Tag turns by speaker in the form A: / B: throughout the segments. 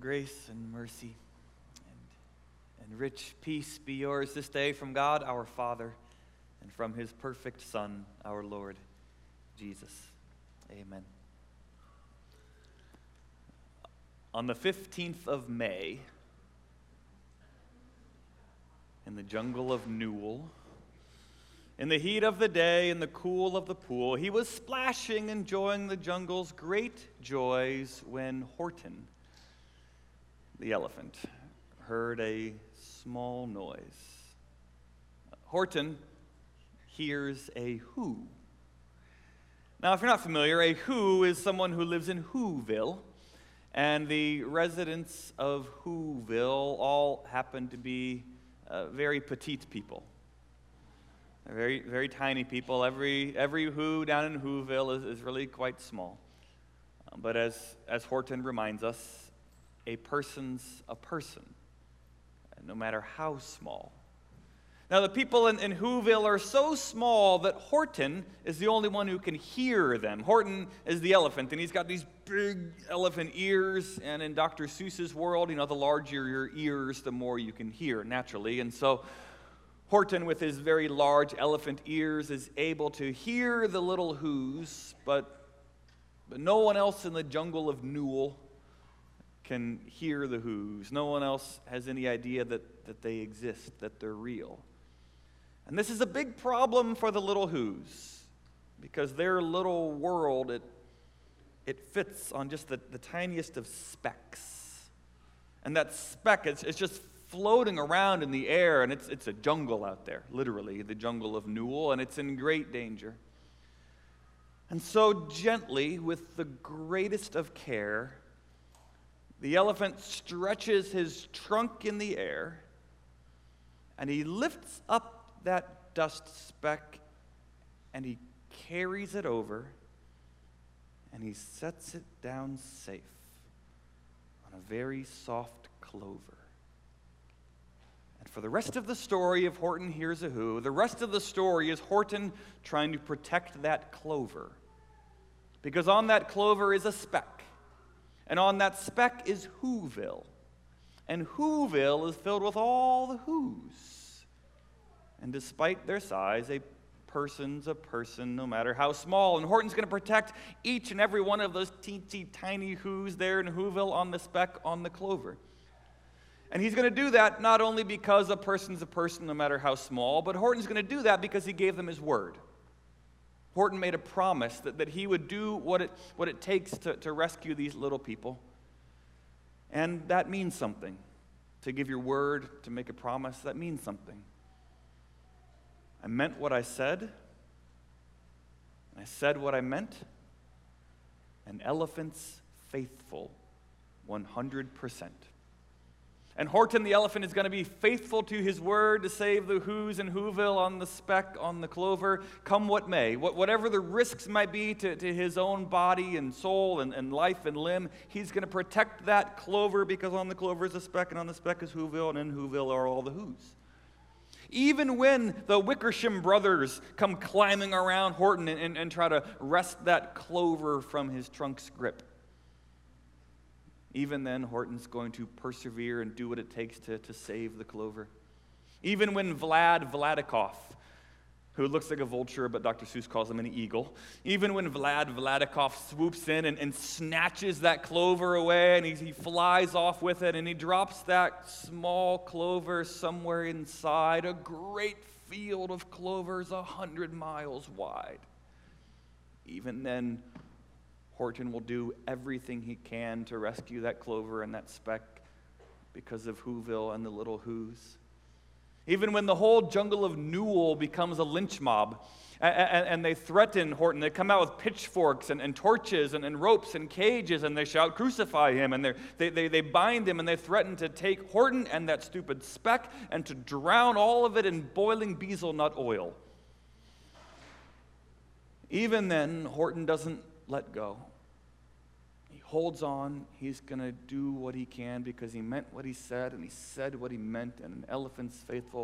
A: Grace and mercy and rich peace be yours this day from God our Father and from his perfect Son, our Lord Jesus. Amen. On the 15th of May, in the jungle of Newell, in the heat of the day, in the cool of the pool, he was splashing, enjoying the jungle's great joys when Horton, the elephant, heard a small noise. Horton hears a who. Now, if you're not familiar, a who is someone who lives in Whoville, and the residents of Whoville all happen to be very petite people. They're very, very tiny people. Every who down in Whoville is really quite small. But as Horton reminds us, a person's a person, no matter how small. Now, the people in Whoville are so small that Horton is the only one who can hear them. Horton is the elephant, and he's got these big elephant ears, and in Dr. Seuss's world, the larger your ears, the more you can hear, naturally. And so Horton, with his very large elephant ears, is able to hear the little whoos, but no one else in the jungle of Newell can hear the whoos. No one else has any idea that they exist, that they're real. And this is a big problem for the little whoos, because their little world, it fits on just the tiniest of specks. And that speck, it's just floating around in the air, and it's a jungle out there, literally, the jungle of Newell, and it's in great danger. And so gently, with the greatest of care, the elephant stretches his trunk in the air, and he lifts up that dust speck, and he carries it over, and he sets it down safe on a very soft clover. And for the rest of the story of Horton Hears a Who, the rest of the story is Horton trying to protect that clover. Because on that clover is a speck. And on that speck is Whoville. And Whoville is filled with all the whoos. And despite their size, a person's a person, no matter how small. And Horton's going to protect each and every one of those teensy tiny whoos there in Whoville on the speck on the clover. And he's going to do that not only because a person's a person, no matter how small, but Horton's going to do that because he gave them his word. Horton made a promise that he would do what it takes to rescue these little people. And that means something. To give your word, to make a promise, that means something. I meant what I said. I said what I meant. An elephant's faithful 100%. And Horton the elephant is going to be faithful to his word to save the whoos in Whoville on the speck, on the clover, come what may. Whatever the risks might be to his own body and soul and life and limb, he's going to protect that clover because on the clover is a speck, and on the speck is Whoville, and in Whoville are all the whoos. Even when the Wickersham brothers come climbing around Horton and try to wrest that clover from his trunk's grip, even then, Horton's going to persevere and do what it takes to save the clover. Even when Vlad Vladikov, who looks like a vulture, but Dr. Seuss calls him an eagle, even when Vlad Vladikov swoops in and snatches that clover away, and he flies off with it, and he drops that small clover somewhere inside a great field of clovers 100 miles wide. Even then, Horton will do everything he can to rescue that clover and that speck because of Whoville and the little whoos. Even when the whole jungle of Newell becomes a lynch mob and they threaten Horton, they come out with pitchforks and torches and ropes and cages, and they shout, "Crucify him," and they bind him, and they threaten to take Horton and that stupid speck and to drown all of it in boiling bezelnut oil. Even then, Horton doesn't let go. He holds on. He's going to do what he can because he meant what he said, and he said what he meant, and an elephant's faithful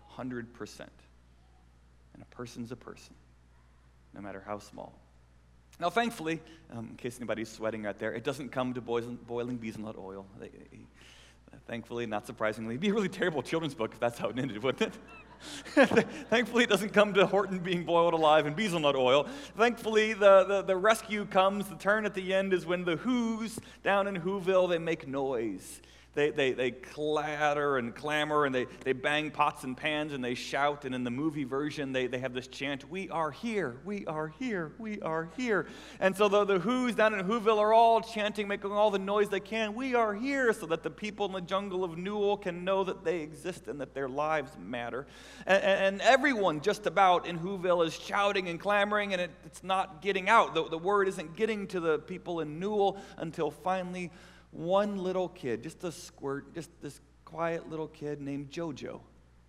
A: 100%. And a person's a person, no matter how small. Now, thankfully, in case anybody's sweating out there, it doesn't come to boiling bees and nut oil. Thankfully, not surprisingly. It'd be a really terrible children's book if that's how it ended, wouldn't it? Thankfully, it doesn't come to Horton being boiled alive in beesnut oil. Thankfully, the rescue comes. The turn at the end is when the Who's down in Whoville, they make noise. They clatter and clamor, and they bang pots and pans, and they shout. And in the movie version, they have this chant, "We are here, we are here, we are here." And so the Who's down in Whoville are all chanting, making all the noise they can, "We are here," so that the people in the jungle of Newell can know that they exist and that their lives matter. And everyone just about in Whoville is shouting and clamoring, and it's not getting out. The word isn't getting to the people in Newell until finally one little kid, just a squirt, just this quiet little kid named Jojo.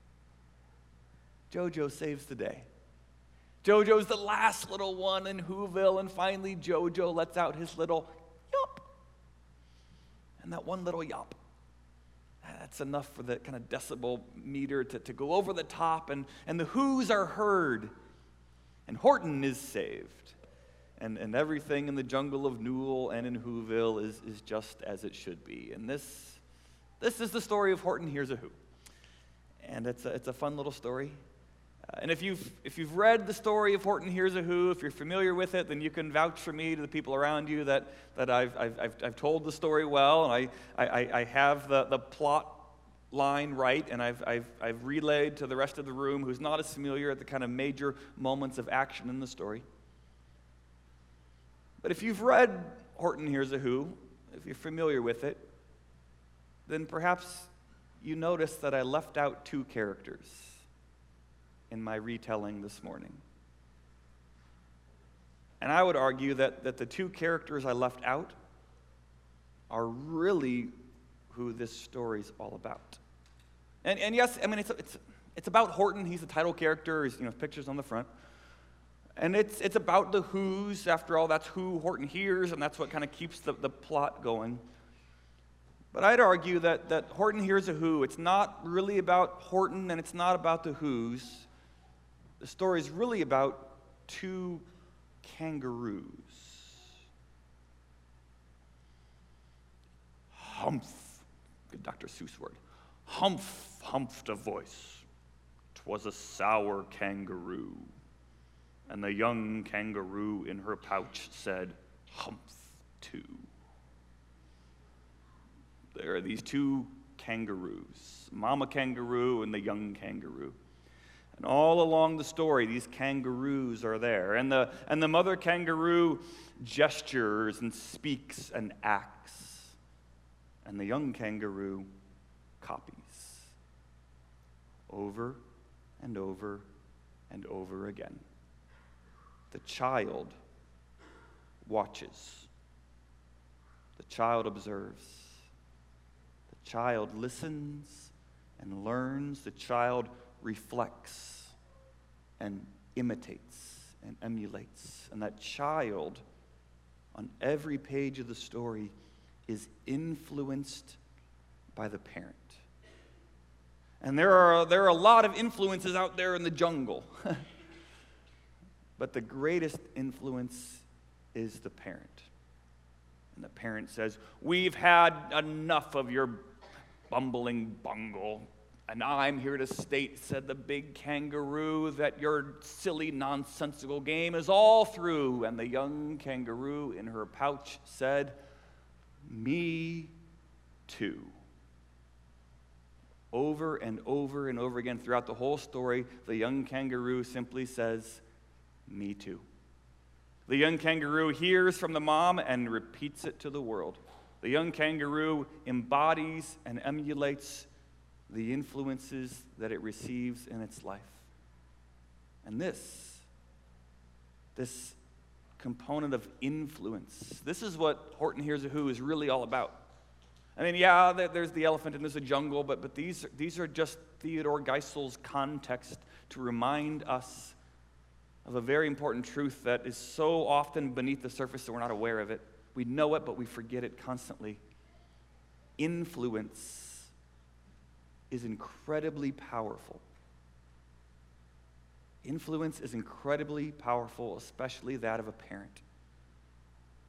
A: Jojo saves the day. Jojo's the last little one in Whoville, and finally Jojo lets out his little yop. And that one little yop, that's enough for the kind of decibel meter to go over the top, and the Who's are heard, and Horton is saved. And everything in the jungle of Newell and in Whoville is just as it should be. And this is the story of Horton Hears a Who. And it's a fun little story. And if you've read the story of Horton Hears a Who, if you're familiar with it, then you can vouch for me to the people around you that I've told the story well, and I have the plot line right, and I've relayed to the rest of the room who's not as familiar at the kind of major moments of action in the story. But if you've read Horton Hears a Who, if you're familiar with it, then perhaps you notice that I left out two characters in my retelling this morning. And I would argue that the two characters I left out are really who this story's all about. And yes, I mean, it's about Horton. He's the title character. His picture's on the front. And it's about the Who's. After all, that's who Horton hears, and that's what kind of keeps the plot going. But I'd argue that Horton Hears a Who, it's not really about Horton, and it's not about the Who's. The story is really about two kangaroos. Humph, good Dr. Seuss word. Humph, humphed a voice. 'Twas a sour kangaroo. And the young kangaroo in her pouch said, "Humph, too." There are these two kangaroos, Mama Kangaroo and the young kangaroo. And all along the story, these kangaroos are there. And the mother kangaroo gestures and speaks and acts. And the young kangaroo copies. Over and over and over again. The child watches. The child observes. The child listens and learns. The child reflects and imitates and emulates. And that child, on every page of the story, is influenced by the parent. And there are a lot of influences out there in the jungle. But the greatest influence is the parent. And the parent says, "We've had enough of your bumbling bungle. And I'm here to state," said the big kangaroo, "that your silly, nonsensical game is all through." And the young kangaroo in her pouch said, "Me too." Over and over and over again throughout the whole story, the young kangaroo simply says, "Me too." The young kangaroo hears from the mom and repeats it to the world. The young kangaroo embodies and emulates the influences that it receives in its life. And this component of influence, this is what Horton Hears a Who is really all about. I mean, yeah, there's the elephant and there's a jungle, but these are just Theodore Geisel's context to remind us of a very important truth that is so often beneath the surface that we're not aware of it. We know it, but we forget it constantly. Influence is incredibly powerful. Influence is incredibly powerful, especially that of a parent.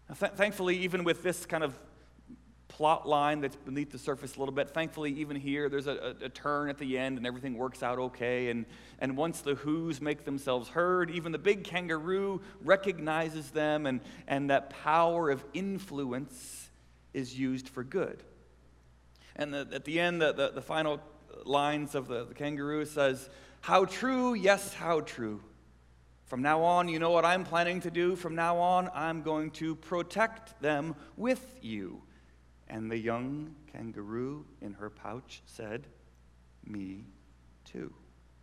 A: Thankfully, even with this kind of plot line that's beneath the surface a little bit, thankfully, even here, there's a turn at the end and everything works out okay. And once the Whos make themselves heard, even the big kangaroo recognizes them, and that power of influence is used for good. And at the end, the final lines of the kangaroo says, "How true, yes, how true. From now on, you know what I'm planning to do? From now on, I'm going to protect them with you." And the young kangaroo in her pouch said, "Me too."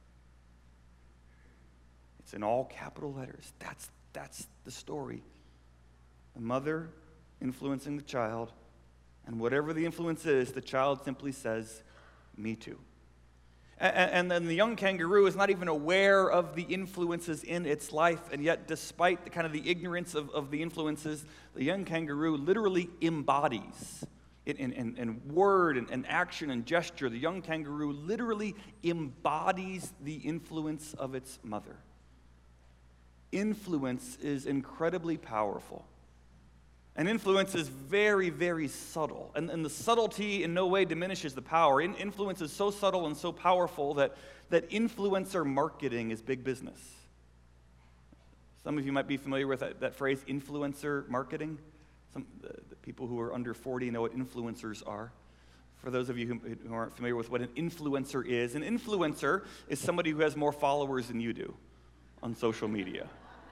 A: It's in all capital letters. That's the story. The mother influencing the child, and whatever the influence is, the child simply says, "Me too." And then the young kangaroo is not even aware of the influences in its life, and yet despite the ignorance of the influences, the young kangaroo literally embodies, in word and action and gesture, the young kangaroo literally embodies the influence of its mother. Influence is incredibly powerful. And influence is very, very subtle. And the subtlety in no way diminishes the power. Influence is so subtle and so powerful that influencer marketing is big business. Some of you might be familiar with that phrase, influencer marketing. The people who are under 40 know what influencers are. For those of you who aren't familiar with what an influencer is somebody who has more followers than you do on social media.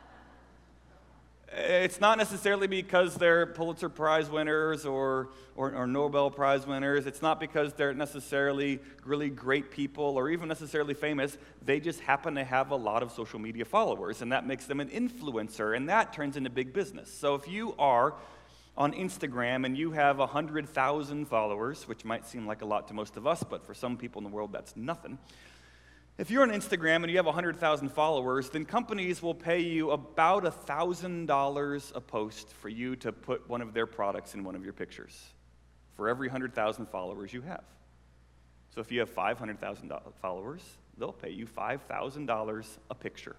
A: It's not necessarily because they're Pulitzer Prize winners or Nobel Prize winners. It's not because they're necessarily really great people or even necessarily famous. They just happen to have a lot of social media followers, and that makes them an influencer, and that turns into big business. So if you are on Instagram and you have 100,000 followers, which might seem like a lot to most of us, but for some people in the world, that's nothing. If you're on Instagram and you have 100,000 followers, then companies will pay you about $1,000 a post for you to put one of their products in one of your pictures for every 100,000 followers you have. So if you have 500,000 followers, they'll pay you $5,000 a picture.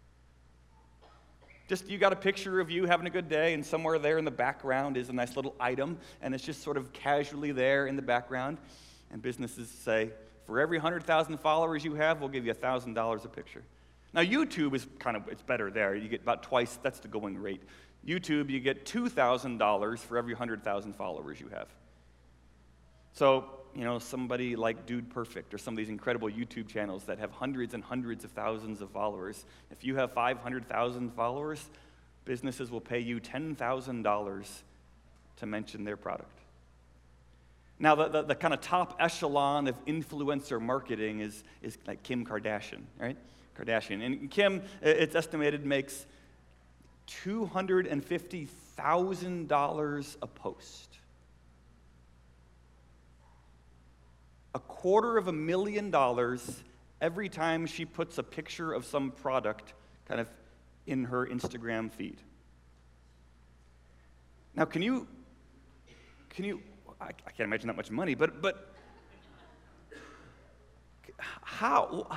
A: Just you got a picture of you having a good day, and somewhere there in the background is a nice little item, and it's just sort of casually there in the background, and businesses say, for every 100,000 followers you have, we'll give you $1,000 a picture. Now, YouTube is it's better there. You get about twice, that's the going rate. YouTube, you get $2,000 for every 100,000 followers you have. So, somebody like Dude Perfect or some of these incredible YouTube channels that have hundreds and hundreds of thousands of followers, if you have 500,000 followers, businesses will pay you $10,000 to mention their product. Now, the kind of top echelon of influencer marketing is like Kim Kardashian, right? Kardashian. And Kim, it's estimated, makes $250,000 a post. $250,000 every time she puts a picture of some product kind of in her Instagram feed. Now, can you I can't imagine that much money, but how?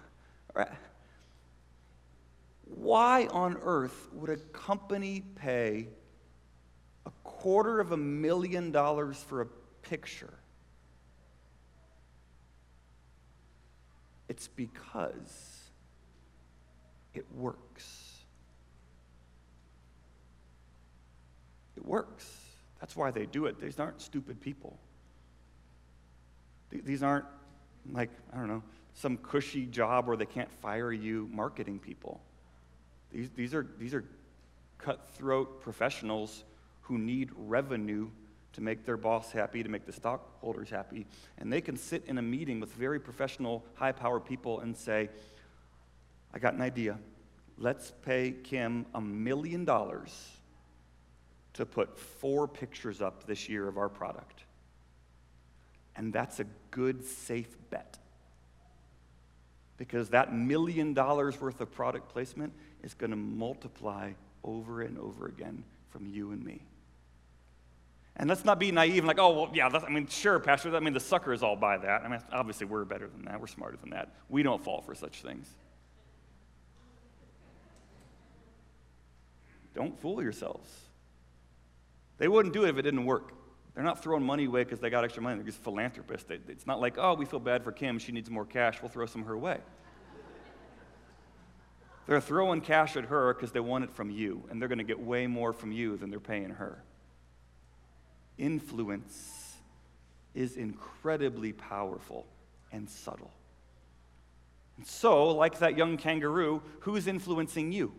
A: Why on earth would a company pay $250,000 for a picture? It's because it works. It works. That's why they do it. These aren't stupid people. These aren't like, some cushy job where they can't fire you marketing people. These are cutthroat professionals who need revenue to make their boss happy, to make the stockholders happy. And they can sit in a meeting with very professional, high-powered people and say, I got an idea. Let's pay Kim $1 million to put 4 pictures up this year of our product. And that's a good, safe bet. Because that $1 million worth of product placement is going to multiply over and over again from you and me. And let's not be naive and like, oh, well, yeah, sure, Pastor, the suckers all buy that. Obviously, we're better than that. We're smarter than that. We don't fall for such things. Don't fool yourselves. They wouldn't do it if it didn't work. They're not throwing money away because they got extra money. They're just philanthropists. It's not like, oh, we feel bad for Kim. She needs more cash. We'll throw some her way. They're throwing cash at her because they want it from you, and they're going to get way more from you than they're paying her. Influence is incredibly powerful and subtle. And so, like that young kangaroo, who's influencing you?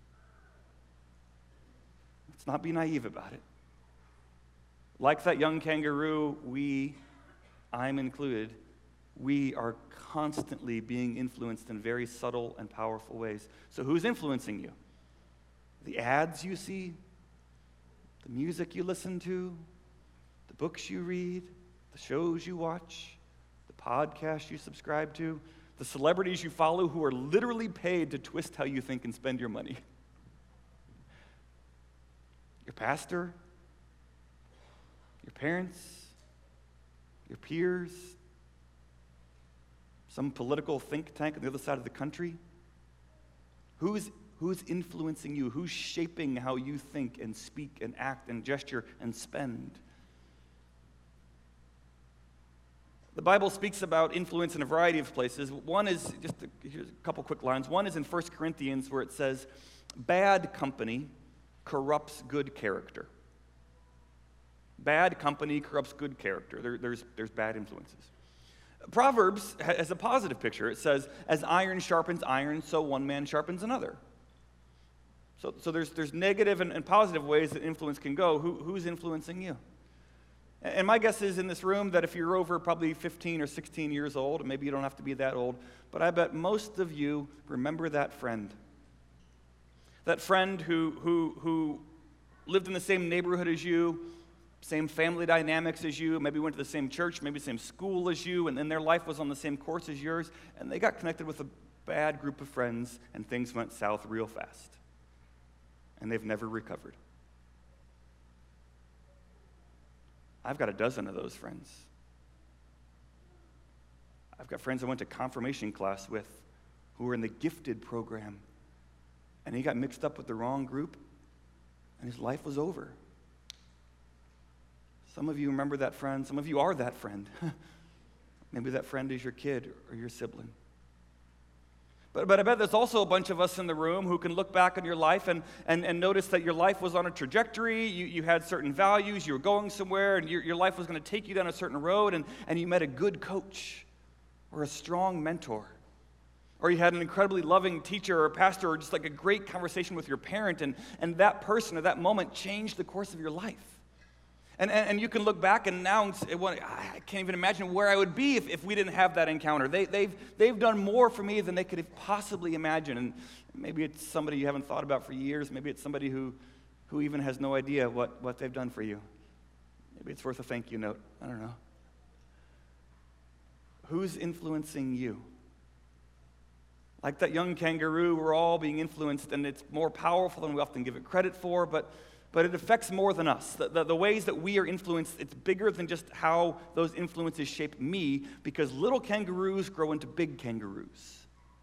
A: Let's not be naive about it. Like that young kangaroo, I'm included, we are constantly being influenced in very subtle and powerful ways. So who's influencing you? The ads you see, the music you listen to, the books you read, the shows you watch, the podcasts you subscribe to, the celebrities you follow who are literally paid to twist how you think and spend your money. Your pastor, your parents, your peers, some political think tank on the other side of the country. Who's influencing you? Who's shaping how you think and speak and act and gesture and spend? The Bible speaks about influence in a variety of places. One is, here's a couple quick lines. One is in 1 Corinthians where it says, bad company corrupts good character. Bad company corrupts good character. There's bad influences. Proverbs has a positive picture. It says, as iron sharpens iron, so one man sharpens another. So there's negative and positive ways that influence can go. Who's influencing you? And my guess is in this room that if you're over probably 15 or 16 years old, and maybe you don't have to be that old, but I bet most of you remember that friend. That friend who lived in the same neighborhood as you, same family dynamics as you, maybe went to the same church, maybe the same school as you, and then their life was on the same course as yours, and they got connected with a bad group of friends, and things went south real fast. And they've never recovered. I've got a dozen of those friends. I've got friends I went to confirmation class with who were in the gifted program, and he got mixed up with the wrong group, and his life was over. Some of you remember that friend. Some of you are that friend. Maybe that friend is your kid or your sibling. But I bet there's also a bunch of us in the room who can look back on your life and notice that your life was on a trajectory, you had certain values, you were going somewhere, and your life was going to take you down a certain road, and you met a good coach or a strong mentor. Or you had an incredibly loving teacher or pastor or just like a great conversation with your parent, and that person or that moment changed the course of your life. And you can look back and now I can't even imagine where I would be if we didn't have that encounter. They've done more for me than they could have possibly imagined. And maybe it's somebody you haven't thought about for years. Maybe it's somebody who even has no idea what they've done for you. Maybe it's worth a thank you note. I don't know. Who's influencing you? Like that young kangaroo, we're all being influenced, and it's more powerful than we often give it credit for, but it affects more than us. The ways that we are influenced, it's bigger than just how those influences shape me, because little kangaroos grow into big kangaroos.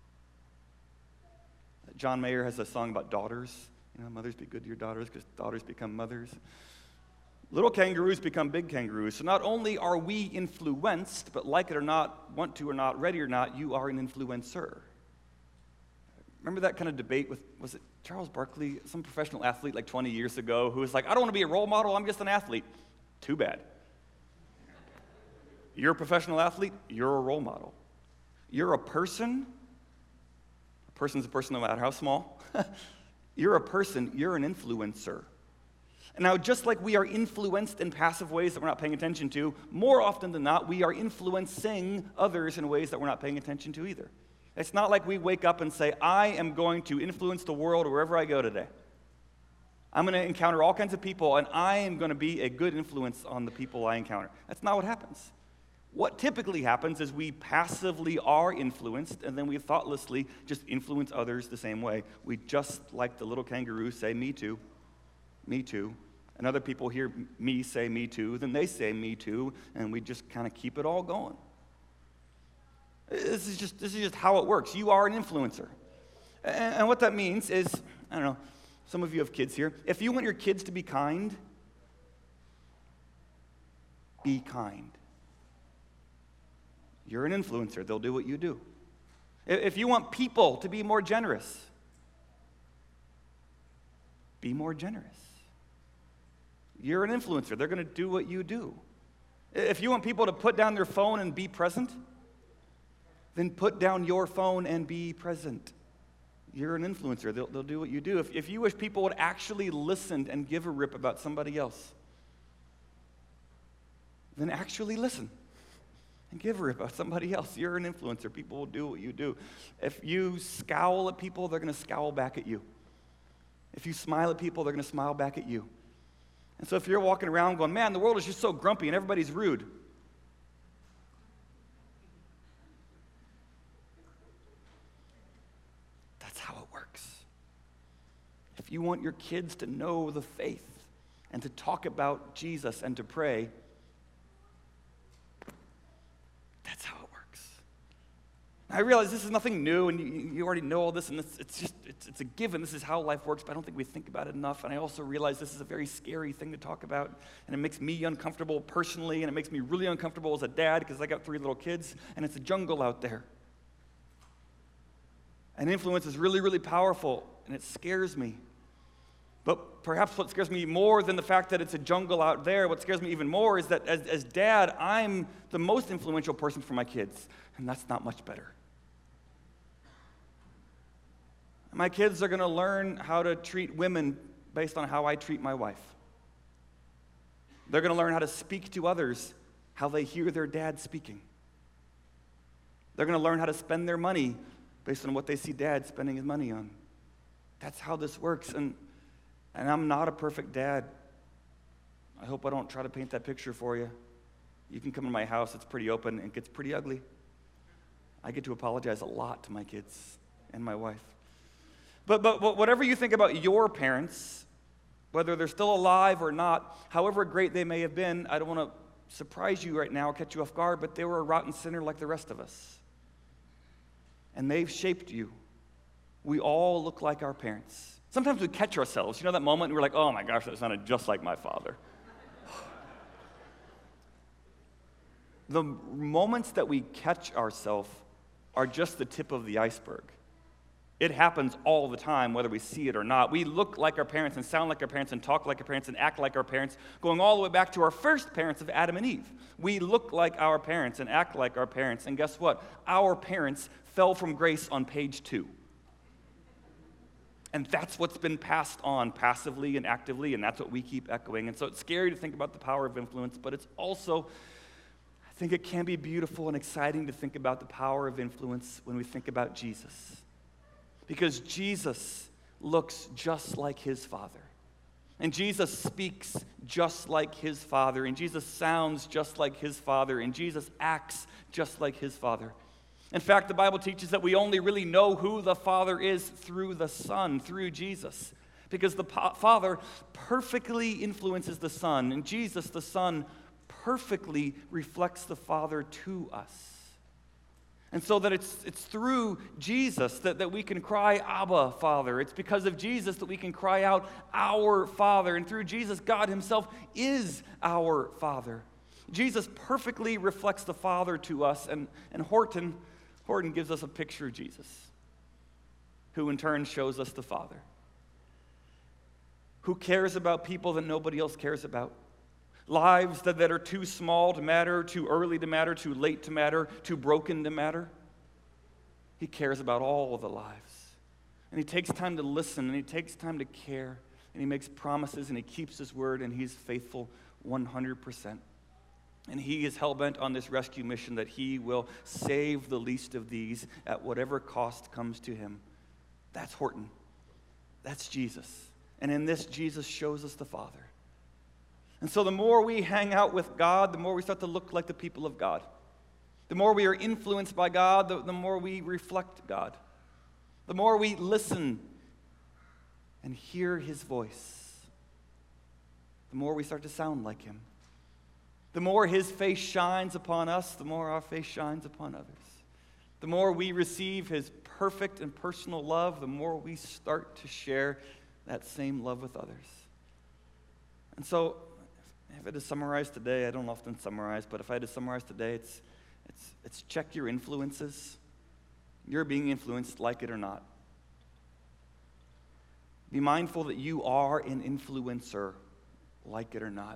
A: John Mayer has a song about daughters. Mothers, be good to your daughters, because daughters become mothers. Little kangaroos become big kangaroos. So not only are we influenced, but like it or not, want to or not, ready or not, you are an influencer. Remember that kind of debate with, was it Charles Barkley, some professional athlete like 20 years ago, who was like, I don't want to be a role model, I'm just an athlete. Too bad. You're a professional athlete, you're a role model. You're a person. A person's a person no matter how small. You're a person, you're an influencer. And now, just like we are influenced in passive ways that we're not paying attention to, more often than not, we are influencing others in ways that we're not paying attention to either. It's not like we wake up and say, I am going to influence the world wherever I go today. I'm going to encounter all kinds of people, and I am going to be a good influence on the people I encounter. That's not what happens. What typically happens is we passively are influenced, and then we thoughtlessly just influence others the same way. We just, like the little kangaroo, say, me too, me too. And other people hear me say me too, then they say me too, and we just kind of keep it all going. This is just how it works. You are an influencer. And what that means is, I don't know, some of you have kids here. If you want your kids to be kind, Be kind. You're an influencer. They'll do what you do. If you want people to be more generous, be more generous. You're an influencer. They're going to do what you do. If you want people to put down their phone and be present, then put down your phone and be present. You're an influencer. They'll do what you do. If you wish people would actually listen and give a rip about somebody else, then actually listen and give a rip about somebody else. You're an influencer. People will do what you do. If you scowl at people, they're going to scowl back at you. If you smile at people, they're going to smile back at you. And so if you're walking around going, man, the world is just so grumpy and everybody's rude, that's how it works. If you want your kids to know the faith and to talk about Jesus and to pray, that's how it works. I realize this is nothing new, and you already know all this, and it's a given. This is how life works, but I don't think we think about it enough. And I also realize this is a very scary thing to talk about, and it makes me uncomfortable personally, and it makes me really uncomfortable as a dad because I got 3 little kids, and it's a jungle out there. And influence is really, really powerful, and it scares me. But perhaps what scares me more than the fact that it's a jungle out there, what scares me even more is that as dad, I'm the most influential person for my kids, and that's not much better. My kids are going to learn how to treat women based on how I treat my wife. They're going to learn how to speak to others how they hear their dad speaking. They're going to learn how to spend their money based on what they see dad spending his money on. That's how this works. And I'm not a perfect dad. I hope I don't try to paint that picture for you. You can come to my house. It's pretty open and it gets pretty ugly. I get to apologize a lot to my kids and my wife. But whatever you think about your parents, whether they're still alive or not, however great they may have been, I don't want to surprise you right now or catch you off guard, but they were a rotten sinner like the rest of us. And they've shaped you. We all look like our parents. Sometimes we catch ourselves. You know that moment and we're like, oh my gosh, that sounded just like my father. The moments that we catch ourselves are just the tip of the iceberg. It happens all the time, whether we see it or not. We look like our parents and sound like our parents and talk like our parents and act like our parents, going all the way back to our first parents of Adam and Eve. We look like our parents and act like our parents. And guess what? Our parents fell from grace on page 2. And that's what's been passed on passively and actively, and that's what we keep echoing. And so it's scary to think about the power of influence, but it's also, I think it can be beautiful and exciting to think about the power of influence when we think about Jesus. Because Jesus looks just like his Father. And Jesus speaks just like his Father. And Jesus sounds just like his Father. And Jesus acts just like his Father. In fact, the Bible teaches that we only really know who the Father is through the Son, through Jesus. Because the Father perfectly influences the Son. And Jesus, the Son, perfectly reflects the Father to us. And so that it's through Jesus that we can cry, Abba, Father. It's because of Jesus that we can cry out, our Father. And through Jesus, God himself is our Father. Jesus perfectly reflects the Father to us. And Horton gives us a picture of Jesus, who in turn shows us the Father, who cares about people that nobody else cares about. Lives that are too small to matter, too early to matter, too late to matter, too broken to matter. He cares about all of the lives. And he takes time to listen, and he takes time to care, and he makes promises, and he keeps his word, and he's faithful 100%. And he is hell-bent on this rescue mission that he will save the least of these at whatever cost comes to him. That's Horton. That's Jesus. And in this, Jesus shows us the Father. And so the more we hang out with God, the more we start to look like the people of God. The more we are influenced by God, the more we reflect God. The more we listen and hear his voice, the more we start to sound like him. The more his face shines upon us, the more our face shines upon others. The more we receive his perfect and personal love, the more we start to share that same love with others. And so, If I had to summarize today, I don't often summarize, but if I had to summarize today, it's check your influences. You're being influenced, like it or not. Be mindful that you are an influencer, like it or not.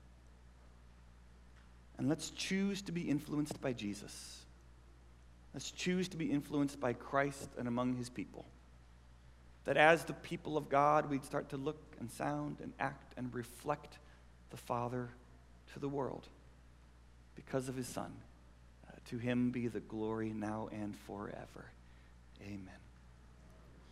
A: And let's choose to be influenced by Jesus. Let's choose to be influenced by Christ and among his people. That as the people of God, we'd start to look and sound and act and reflect the Father to the world because of his Son. To him be the glory now and forever. Amen.